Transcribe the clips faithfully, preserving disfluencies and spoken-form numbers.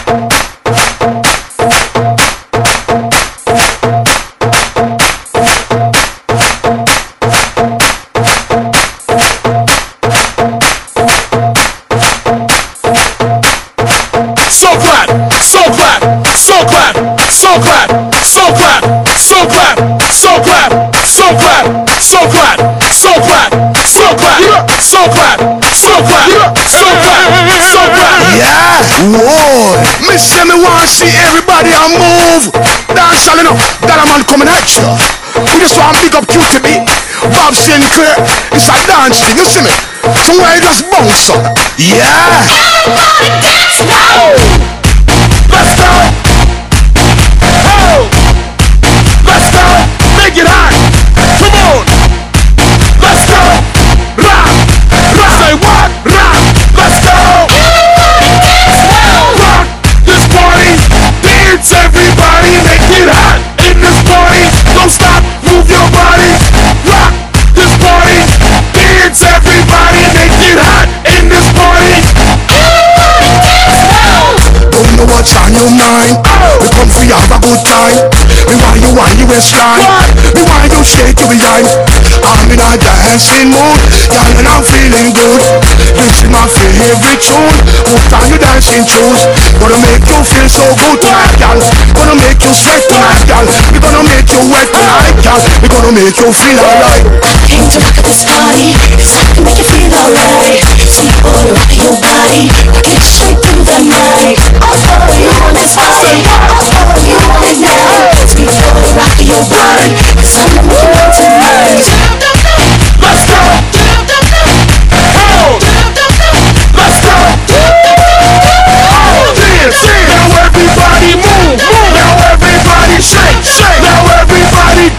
Whoa, me say me want see everybody a move. Dance all enough, that a man coming at you. We just want big up Q T B, Bob Sinclair. It's a dance thing, you see me? Somewhere you just bounce up. Yeah. Everybody dance now. Let's go. Oh. Let's go. Make it hot. Come on. Let's go. Rock. Rock. Say what? Rock. Let's go. Everybody make it hot in this party. Don't stop, move your body. Rock this party. Dance everybody, make it hot in this party. Don't know what's on your mind. We come for you have a good time. Me want you want you waistline. Me want you shake your behind. I'm in a dancing mood, girl, and I'm feeling good. This is my favorite tune. What time you dancing shoes? Gonna make you feel so good tonight, girl. Gonna make you sweat tonight, girl. We gonna make you wet tonight, girl. We gonna make you feel alright. I came to rock at this party, cause I can make you feel alright. Sweet boy, rock your body, rock it straight through the night. Oh, oh, you want this party? Oh, oh, you want it now? Sweet boy, rock your body, cause I'm the one tonight. Let's go! Oh! Let's go! Oh, dance! Now everybody move! Move! Now everybody shake! Shake! Now everybody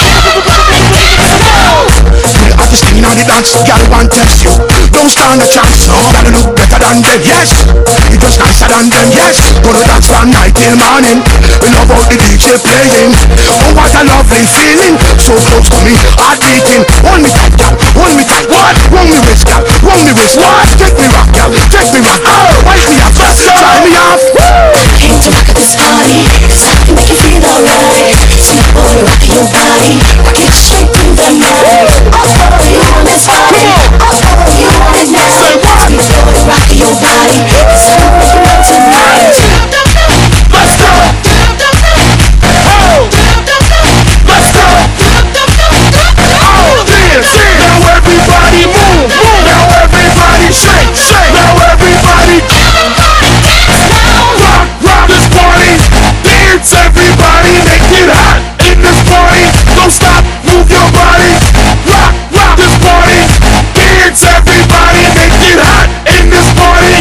the hottest thing on the dance, girl want test you. Don't stand a chance, no. Gotta look better than them, yes. You just nicer than them, yes. Gonna dance from night till morning. We love how the D J playing. Oh, what a lovely feeling. So close to me, heart beating. Hold me tight, girl, hold me tight. What? Hold me wrist, girl, hold me wrist. What? Take me rock, girl, take me rock. Oh, wipe me off, try me off. I came to rock at this party, cause I can make you feel alright. Sweet boy, rock your body, rock it straight through the night. Oh, oh, you want this party? Oh, oh, you want it now? Sweet boy, rock your body, cause I'm the one tonight. Let's go! Oh! Let's go! Oh, dance! Now everybody move! Move! Now everybody shake! Shake! Now everybody rock! Rock this party! Dance everybody! Make it hot in this party! Don't stop! Move your body! Rock! Rock this party! Dance everybody! Make it hot in this party!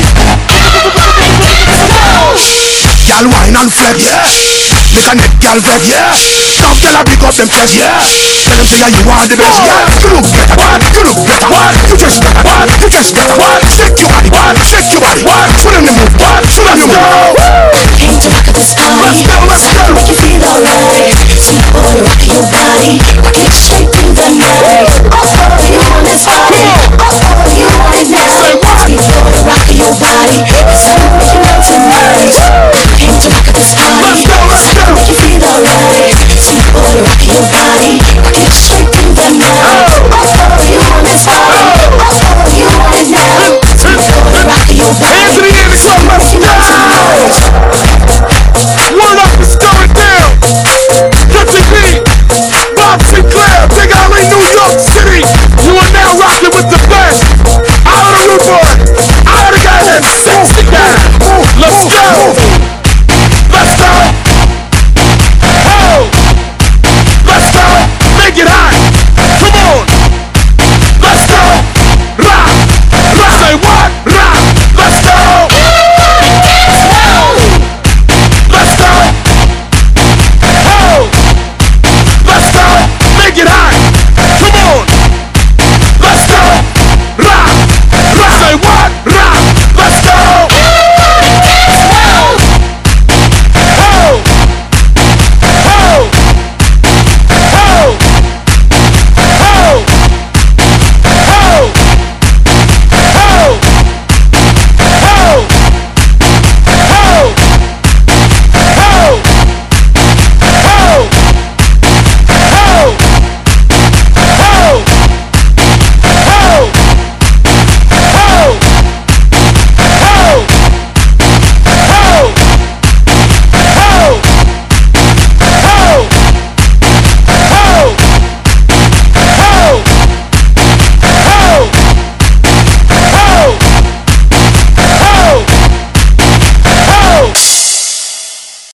Y'all wine and flex, yeah. Make a neck y'all vex, yeah. Some y'all pick up them chest, yeah. Tell them say you are the best, yeah. You look better, what? You look better, what? You just better, what? You just better, what? Shake your body, what? Shake your body, what? Put in the move, what?